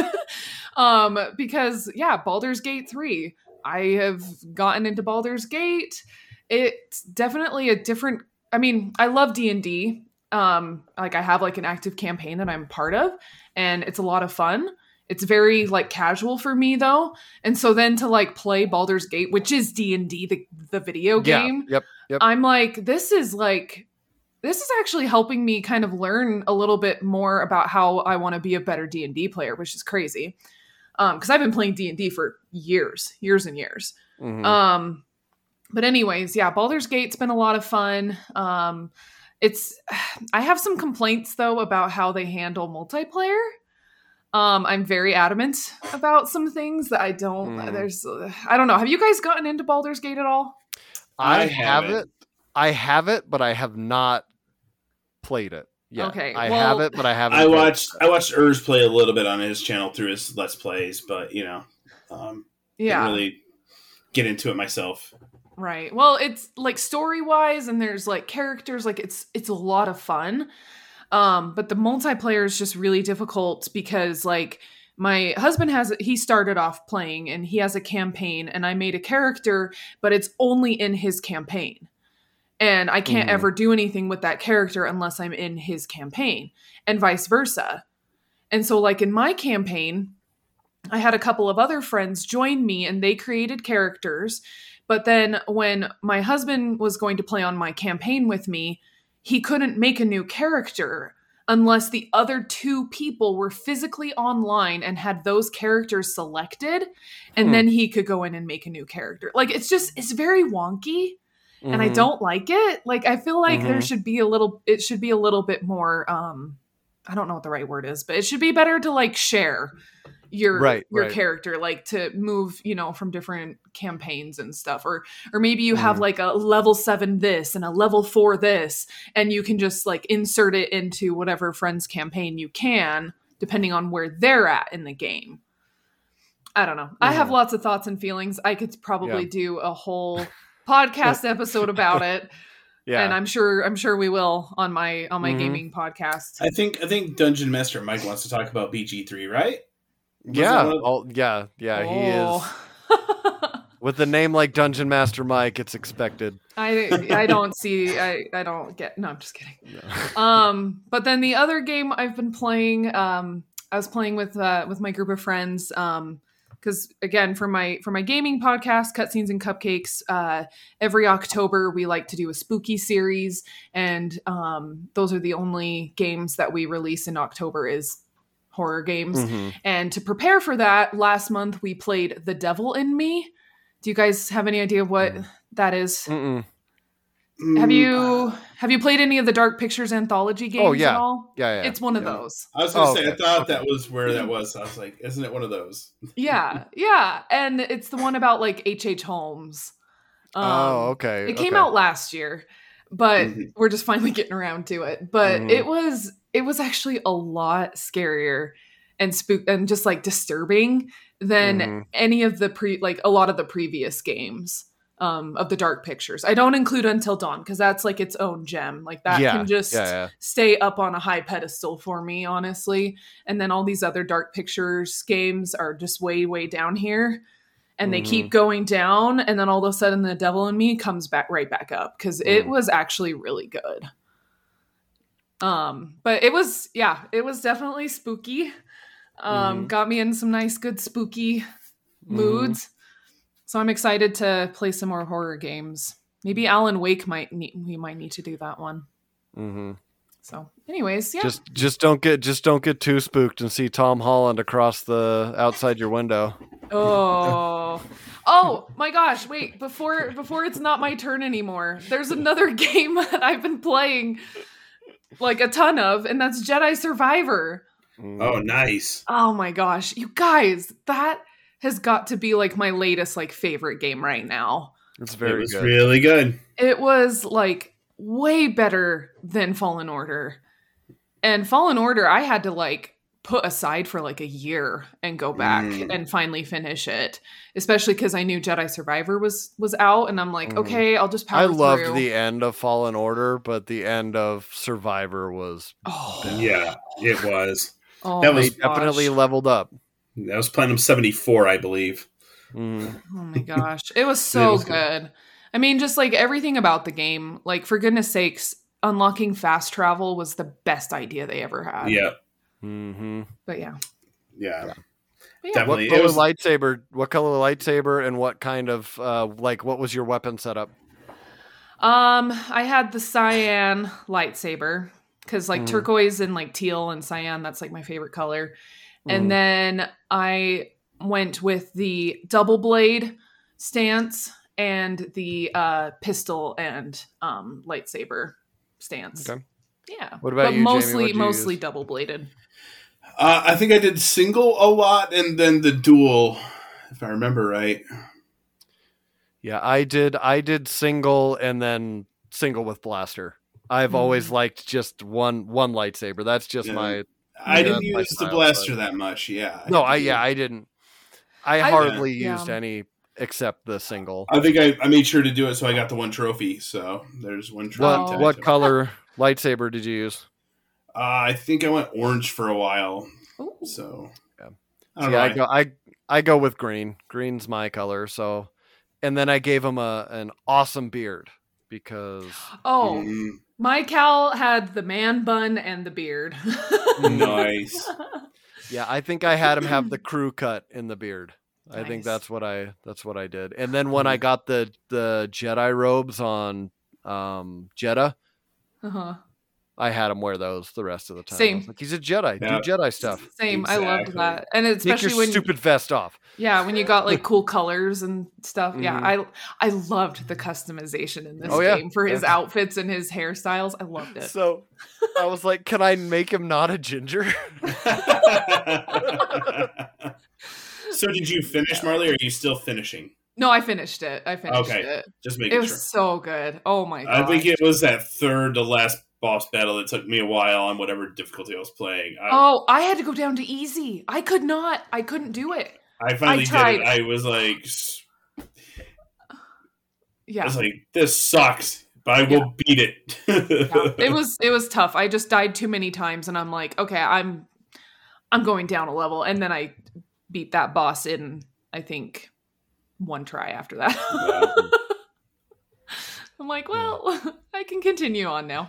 Because Baldur's Gate 3. I have gotten into Baldur's Gate. It's definitely a different, I mean, I love D&D. Like I have like an active campaign that I'm part of, and it's a lot of fun. It's very like casual for me though. And so then to like play Baldur's Gate, which is D&D, the video game. Yep. I'm like, this is actually helping me kind of learn a little bit more about how I want to be a better D&D player, which is crazy. Because I've been playing D&D for years and years. Mm-hmm. But anyways, Baldur's Gate's been a lot of fun. I have some complaints though about how they handle multiplayer. I'm very adamant about some things that I don't know. Have you guys gotten into Baldur's Gate at all? I have it, but I have not played it. Yeah, okay. I have it, but I haven't. I watched Urs play a little bit on his channel through his Let's Plays, but didn't really get into it myself. Right. Well, it's like story wise, and there's like characters. Like it's a lot of fun. But the multiplayer is just really difficult because like my husband he started off playing and he has a campaign, and I made a character, but it's only in his campaign. And I can't ever do anything with that character unless I'm in his campaign, and vice versa. And so like in my campaign, I had a couple of other friends join me and they created characters. But then when my husband was going to play on my campaign with me, he couldn't make a new character unless the other 2 people were physically online and had those characters selected. And then he could go in and make a new character. Like it's very wonky. And I don't like it. Like, I feel like it should be a little bit more, I don't know what the right word is, but it should be better to like share your character, like to move, from different campaigns and stuff. Or maybe you have like a level 7 this and a level 4 this, and you can just like insert it into whatever friend's campaign you can, depending on where they're at in the game. I don't know. I have lots of thoughts and feelings. I could probably do a whole podcast episode about it. Yeah. And I'm sure we will on my gaming podcast. I think Dungeon Master Mike wants to talk about BG3, right? Yeah. He is. With a name like Dungeon Master Mike, it's expected. I don't see. I don't get. No, I'm just kidding. No. But then the other game I've been playing, I was playing with my group of friends. Because again, for my gaming podcast, Cutscenes and Cupcakes, every October we like to do a spooky series, and those are the only games that we release in October is horror games. Mm-hmm. And to prepare for that, last month we played The Devil in Me. Do you guys have any idea what that is? Mm-mm. Have you played any of the Dark Pictures anthology games at all? Yeah. It's one of those. I was going to say, I thought that was where that was. I was like, isn't it one of those? Yeah. And it's the one about like H.H. Holmes. Okay. It came out last year, but we're just finally getting around to it. But it was actually a lot scarier and just like disturbing than any of the a lot of the previous games. Of the Dark Pictures. I don't include Until Dawn because that's like its own gem. Like that can just stay up on a high pedestal for me, honestly. And then all these other Dark Pictures games are just way, way down here. And they keep going down. And then all of a sudden The Devil in Me comes right back up because it was actually really good. But it was definitely spooky. Got me in some nice, good, spooky moods. So I'm excited to play some more horror games. Maybe Alan Wake we might need to do that one. Mm-hmm. So, anyways, yeah. Just don't get too spooked and see Tom Holland across the outside your window. Oh my gosh! Wait, before it's not my turn anymore. There's another game that I've been playing like a ton of, and that's Jedi Survivor. Oh, nice! Oh my gosh, you guys, that has got to be like my latest like favorite game right now. It's very good. Really good. It was like way better than Fallen Order. And Fallen Order I had to like put aside for like a year and go back and finally finish it. Especially because I knew Jedi Survivor was out and I'm like, okay, I'll just power through. I loved the end of Fallen Order, but the end of Survivor was yeah, it was. That was definitely leveled up. That was Platinum 74, I believe. Oh my gosh. It was so good. I mean, just like everything about the game, like for goodness sakes, unlocking fast travel was the best idea they ever had. Yeah. But yeah. Yeah. Definitely. What color lightsaber and what kind of, what was your weapon setup? I had the cyan lightsaber because like turquoise and like teal and cyan, that's like my favorite color. And then I went with the double blade stance and the pistol and lightsaber stance. Okay. Yeah. What about you, Jamie? Mostly double bladed. I think I did single a lot and then the dual, if I remember right. Yeah, I did single and then single with blaster. I've always liked just one lightsaber. That's just my... I didn't use the blaster that much, yeah. I didn't. I hardly used any except the single. I think I made sure to do it so I got the one trophy, so there's one trophy. What color lightsaber did you use? I think I went orange for a while. Ooh. So, yeah. I go with green. Green's my color, so... And then I gave him an awesome beard because... My Cal had the man bun and the beard. Nice. Yeah, I think I had him have the crew cut in the beard. Nice. I think that's what I did. And then when I got the Jedi robes on Jeddah, I had him wear those the rest of the time. Same. Like, he's a Jedi. Do Jedi stuff. Same. Exactly. I loved that. And especially Take your stupid vest off. Yeah, when you got like cool colors and stuff. Yeah, I loved the customization in this game for his outfits and his hairstyles. I loved it. So I was like, can I make him not a ginger? So did you finish, Marley, or are you still finishing? No, I finished it. It. Just making sure. It was so good. Oh my god. I think it was that third to last boss battle that took me a while on whatever difficulty I was playing. I had to go down to easy. I couldn't do it. I finally did it. I was like, yeah, I was like, this sucks, but I will beat it. It was tough. I just died too many times, and I'm like, okay, I'm going down a level, and then I beat that boss in, I think, one try after that. Yeah. I'm like, well, I can continue on now.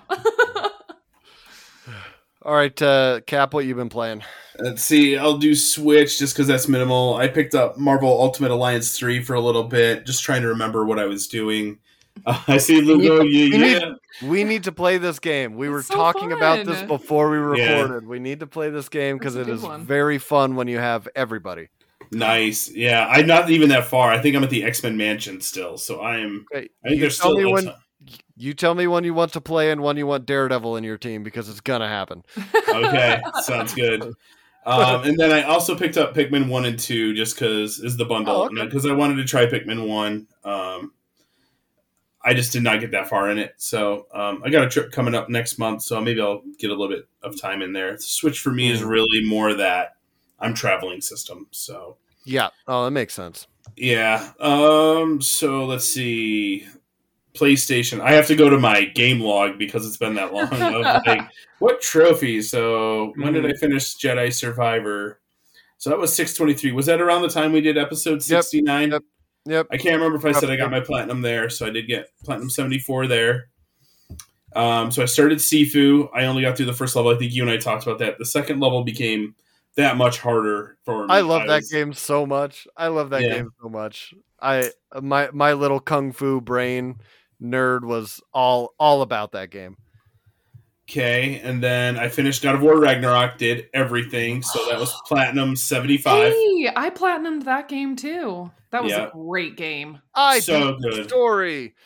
All right, Cap, what you been playing? Let's see. I'll do Switch just because that's minimal. I picked up Marvel Ultimate Alliance 3 for a little bit, just trying to remember what I was doing. I see Lugo. We need to play this game. We were talking about this before we recorded. Yeah. We need to play this game because it is very fun when you have everybody. Nice. Yeah, I'm not even that far. I think I'm at the X-Men Mansion still, so I am. Okay. I think there's still you tell me when you want to play and when you want Daredevil in your team because it's gonna happen. Okay, sounds good. And then I also picked up Pikmin 1 and 2 just because is the bundle. Because I wanted to try Pikmin 1. I just did not get that far in it. So I got a trip coming up next month, so maybe I'll get a little bit of time in there. Switch for me is really more that I'm traveling system. So yeah. Oh, that makes sense. Yeah. So let's see. PlayStation. I have to go to my game log because it's been that long. Like, what trophy? So when did I finish Jedi Survivor? So that was 623. Was that around the time we did episode 69? Yep. I can't remember if I said I got my platinum there. So I did get platinum 74 there. So I started Sifu. I only got through the first level. I think you and I talked about that. The second level became that much harder for me. I love that game so much. My little kung fu brain nerd was all about that game. Okay, and then I finished God of War Ragnarok, did everything, so that was platinum 75. Hey, I platinumed that game too. That was a great game. So good story.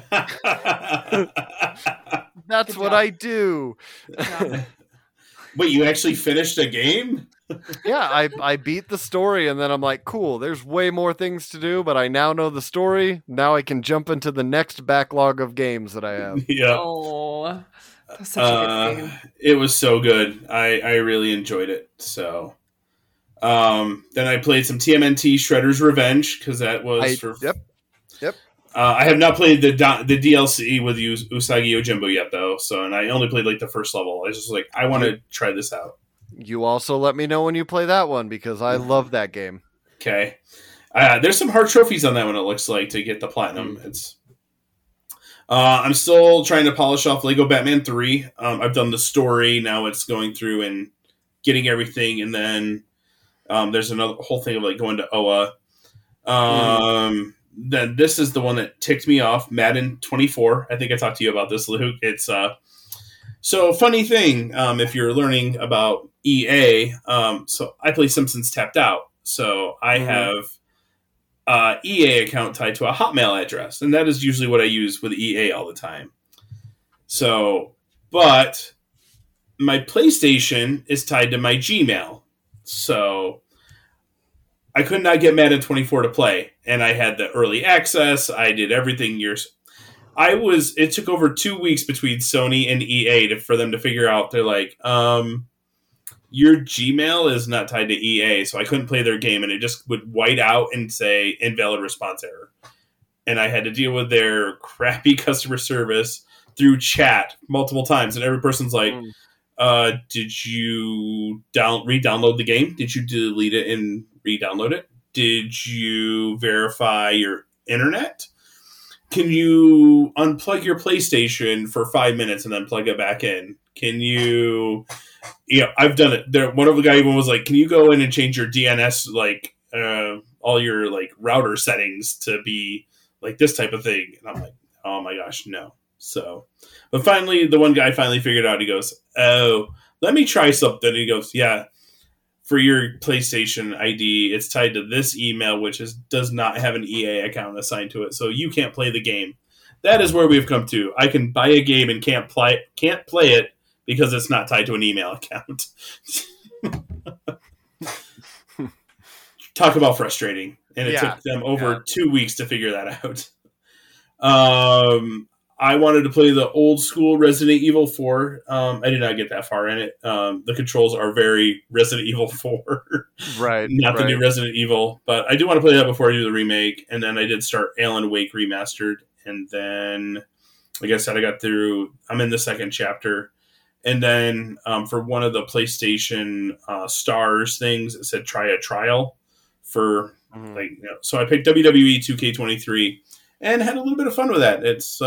That's what I do. Yeah. Wait, you actually finished a game? Yeah, I beat the story, and then I'm like, cool, there's way more things to do, but I now know the story. Now I can jump into the next backlog of games that I have. Yeah. Oh, that's such a good game. It was so good. I really enjoyed it. So, then I played some TMNT Shredder's Revenge, because that was Yep. I have not played the DLC with Usagi Yojimbo yet, though. So, and I only played like the first level. I was just like, I want to try this out. You also let me know when you play that one because I love that game. Okay, there's some hard trophies on that one. It looks like to get the platinum. It's. I'm still trying to polish off Lego Batman 3. I've done the story. Now it's going through and getting everything, and then there's another whole thing of like going to Oa. Then this is the one that ticked me off, Madden 24. I think I talked to you about this, Luke. It's so funny thing. If you're learning about EA, so I play Simpsons Tapped Out. So I have EA account tied to a Hotmail address, and that is usually what I use with EA all the time. So, but my PlayStation is tied to my Gmail. So I could not get Madden 24 to play, and I had the early access. I did everything. It took over 2 weeks between Sony and EA for them to figure out. They're like, your Gmail is not tied to EA, so I couldn't play their game, and it just would white out and say invalid response error. And I had to deal with their crappy customer service through chat multiple times, and every person's like, did you re-download the game? Did you delete it and re-download it? Did you verify your internet? Can you unplug your PlayStation for 5 minutes and then plug it back in? Can you... I've done it. One of the guy even was like, can you go in and change your DNS, like, all your, like, router settings to be, like, this type of thing? And I'm like, oh my gosh, no. So, but finally, the one guy finally figured out, he goes, oh, let me try something. And he goes, yeah, for your PlayStation ID, it's tied to this email, which does not have an EA account assigned to it. So you can't play the game. That is where we've come to. I can buy a game and can't play it because it's not tied to an email account. Talk about frustrating. And it took them over 2 weeks to figure that out. I wanted to play the old school Resident Evil 4. I did not get that far in it. The controls are very Resident Evil 4. Right. Not the new Resident Evil. But I do want to play that before I do the remake. And then I did start Alan Wake Remastered. And then, like I said, I'm in the second chapter. And then for one of the PlayStation Stars things, it said try a trial for so I picked WWE 2K23 and had a little bit of fun with that. It's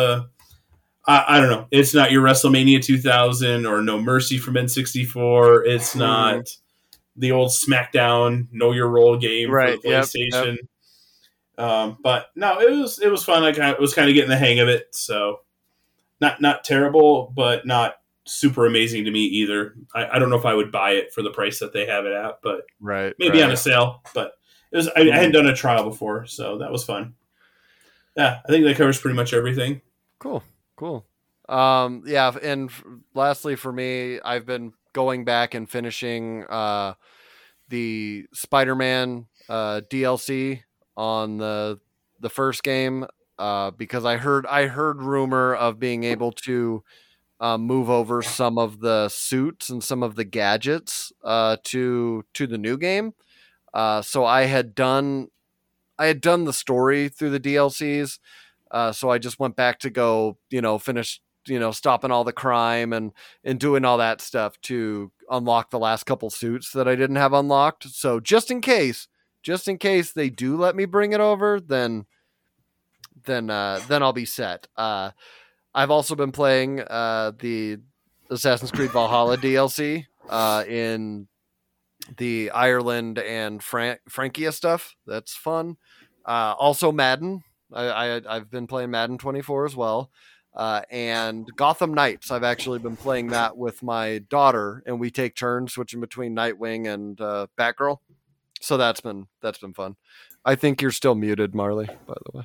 I don't know. It's not your WrestleMania 2000 or No Mercy from N64. It's not the old SmackDown Know Your Role game for the PlayStation. Yep. But no, it was fun. I was kind of getting the hang of it. So not terrible, but not super amazing to me either. I don't know if I would buy it for the price that they have it at, but maybe on a sale. But it was I hadn't done a trial before, so that was fun. Yeah, I think that covers pretty much everything. Cool. Yeah, and lastly for me, I've been going back and finishing the Spider-Man DLC on the first game because I heard rumor of being able to move over some of the suits and some of the gadgets to the new game. So I had done the story through the DLCs. So I just went back to go, finish, stopping all the crime and doing all that stuff to unlock the last couple suits that I didn't have unlocked. So just in case they do let me bring it over, then I'll be set. I've also been playing the Assassin's Creed Valhalla DLC in the Ireland and Francia stuff. That's fun. Also Madden. I've been playing Madden 24 as well. And Gotham Knights. I've actually been playing that with my daughter, and we take turns switching between Nightwing and Batgirl. So that's been fun. I think you're still muted, Marley, by the way.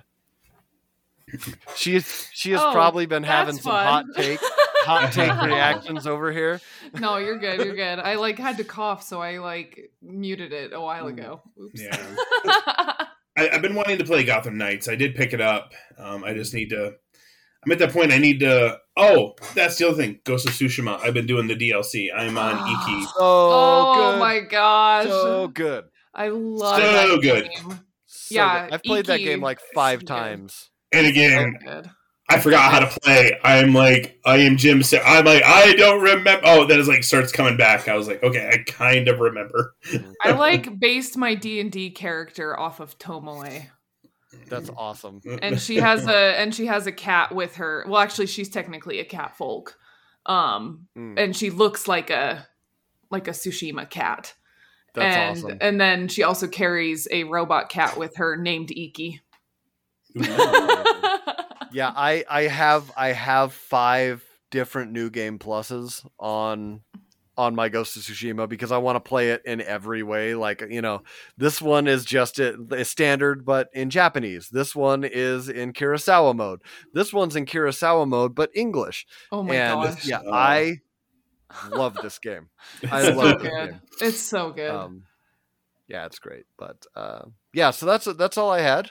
She has probably been having some hot take reactions over here. No, you're good. I had to cough, so I muted it a while ago. Oops. Yeah. I've been wanting to play Gotham Knights. I did pick it up. I just need to. I'm at that point. I need to. Oh, that's the other thing. Ghost of Tsushima. I've been doing the DLC. I'm on Iki. Oh my gosh, so good. I love so that good. Game. So yeah, good. I've played that game 5 times. And again, I forgot how to play. I am Jim. I'm I don't remember. Oh, then it starts coming back. I was like, okay, I kind of remember. I based my D&D character off of Tomoe. That's awesome. And she has a cat with her. Well, actually, she's technically a cat folk. And she looks like a Tsushima cat. That's awesome. And then she also carries a robot cat with her named Iki. Yeah, I have 5 different new game pluses on my Ghost of Tsushima because I want to play it in every way. This one is just a standard, but in Japanese. This one is in Kurosawa mode. This one's in Kurosawa mode, but English. Oh my gosh! Yeah, I love this game. I love this game. It's so good. Yeah, it's great. But yeah, so that's all I had.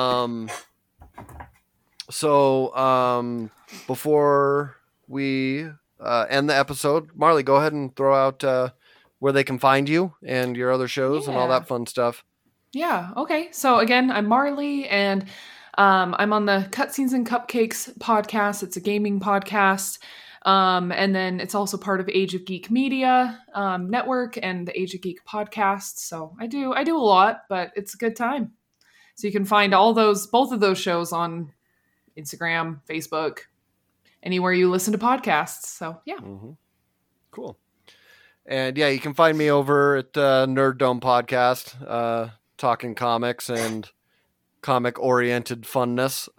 So before we end the episode, Marley, go ahead and throw out where they can find you and your other shows and all that fun stuff. Yeah. Okay. So again, I'm Marley, and I'm on the Cutscenes and Cupcakes podcast. It's a gaming podcast. And then it's also part of Age of Geek Media Network and the Age of Geek podcast. So I do a lot, but it's a good time. So you can find both of those shows on Instagram, Facebook, anywhere you listen to podcasts. So yeah. Mm-hmm. Cool. And yeah, you can find me over at Nerd Dome podcast, talking comics and comic oriented funness.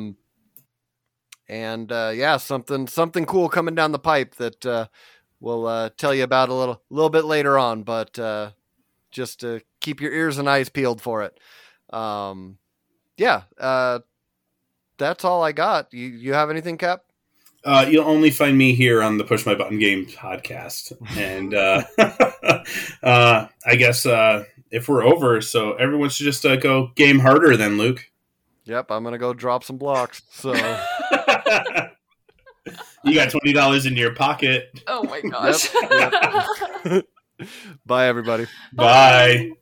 And yeah, something cool coming down the pipe that we'll tell you about a little bit later on, but just keep your ears and eyes peeled for it. Yeah, that's all I got. You have anything, Cap? You'll only find me here on the Push My Button Game podcast. And I guess if we're over, so everyone should just go game harder then, Luke. Yep, I'm going to go drop some blocks. So You got $20 in your pocket. Oh my gosh. Bye, everybody. Bye.